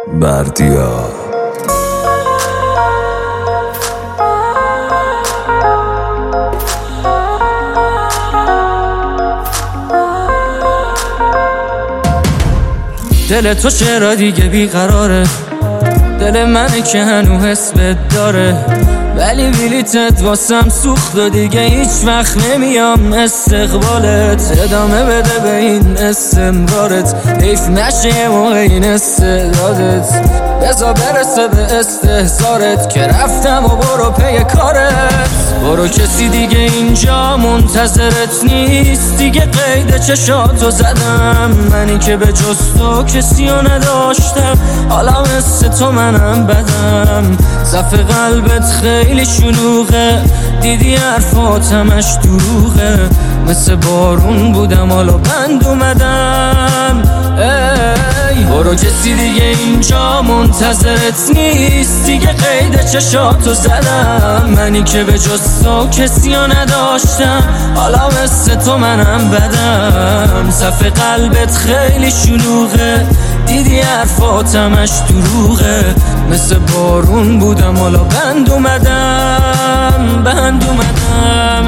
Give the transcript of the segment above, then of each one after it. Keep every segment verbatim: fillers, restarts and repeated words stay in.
بردیا دل تو چرا دیگه بیقراره، دل منه که هنو حس بد داره، ولی ویلیتت واسم سوخت و دیگه هیچ وقت نمیام استقبالت. ادامه بده به این استمرارت، حیف نشه یه موقع این استعدادت، بذار برسه به استحضارت که رفتم و برو پی کارت. برو کسی دیگه اینجا منتظرت نیست، دیگه قید چشاتو زدم، منی که به جز تو کسی رو نداشتم، حالا مثل تو منم بدم. صف قلبت خیلی شلوغه، دیدی حرفاتمش دروغه، مثل بارون بودم حالا بند اومدم. ای برو کسی دیگه اینجا منتظرت نیست، دیگه قید چشاتو زدم، منی که به جز تو کسی رو نداشتم، حالا مثل تو منم بدم. صف قلبت خیلی شلوغه، دیدی حرفاتمش دروغه، مثل بارون بودم حالا بند اومدم، بند اومدم.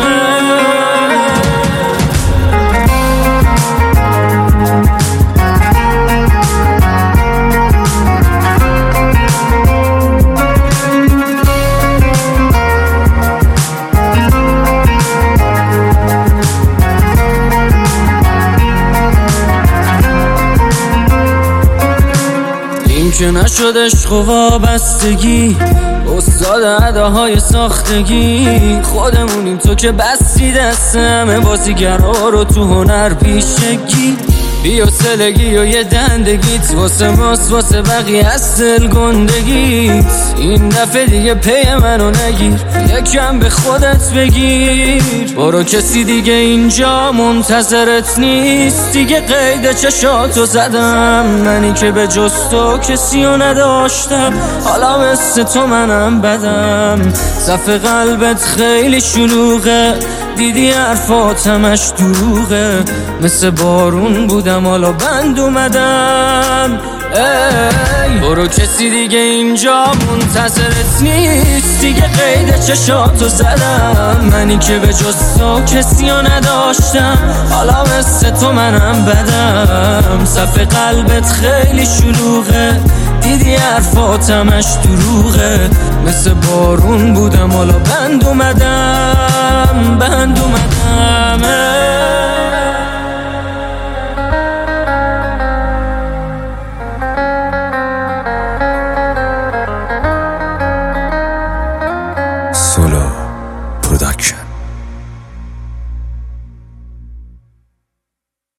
این که نشد عشق و وابستگی، استاد اداهای ساختگی، خودمونیم تو که بستی دست همه بازیگرها رو تو هنر پیشگی. بی حوصلگی و یه دندگیت واسه ماست، واسه بقیه از دل گندگیت. این دفعه دیگه پی منو نگیر، یکم به خودت بگیر. برو کسی دیگه اینجا منتظرت نیست، دیگه قید چشاتو زدم، منی که به جز تو کسی رو نداشتم، حالا مثل تو منم بدم. صف قلبت خیلی شلوغه، دیدی حرفاتمش دروغه، مثل بارون بودم حالا بند اومدم. ای برو کسی دیگه اینجا منتظرت نیست، دیگه قید چشاتو زدم، منی که به جز تو کسی رو نداشتم، حالا مثل تو منم بدم. صف قلبت خیلی شلوغه، دیدی حرفاتمش دروغه، مثل بارون بودم حالا بند اومدم، بند اومدم.